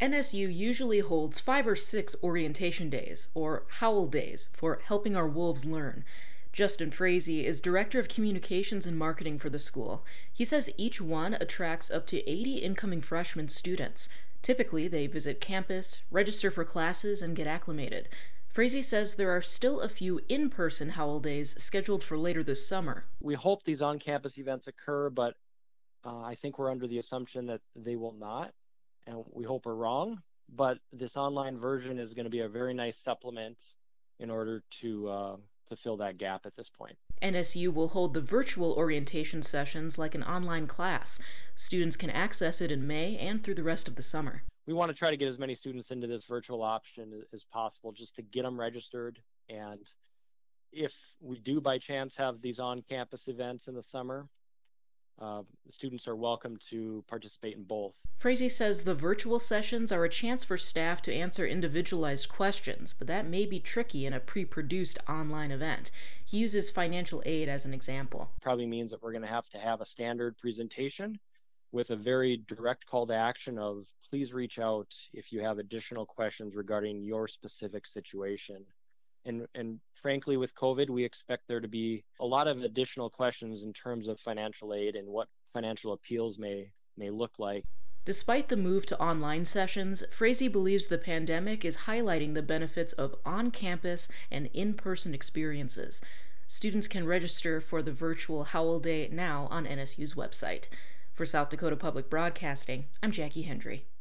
NSU usually holds 5 or 6 orientation days, or Howl Days, for Helping Our Wolves Learn. Justin Frazee is Director of Communications and Marketing for the school. He says each one attracts up to 80 incoming freshman students. Typically, they visit campus, register for classes, and get acclimated. Frazee says there are still a few in-person Howl Days scheduled for later this summer. We hope these on-campus events occur, but I think we're under the assumption that they will not, and we hope we're wrong. But this online version is going to be a very nice supplement in order to fill that gap at this point. NSU will hold the virtual orientation sessions like an online class. Students can access it in May and through the rest of the summer. We want to try to get as many students into this virtual option as possible, just to get them registered. And if we do by chance have these on-campus events in the summer, students are welcome to participate in both. Frazee says the virtual sessions are a chance for staff to answer individualized questions, but that may be tricky in a pre-produced online event. He uses financial aid as an example. Probably means that we're going to have a standard presentation with a very direct call to action of please reach out if you have additional questions regarding your specific situation. And frankly, with COVID, we expect there to be a lot of additional questions in terms of financial aid and what financial appeals may look like. Despite the move to online sessions, Frazee believes the pandemic is highlighting the benefits of on-campus and in-person experiences. Students can register for the virtual Howl Day now on NSU's website. For South Dakota Public Broadcasting, I'm Jackie Hendry.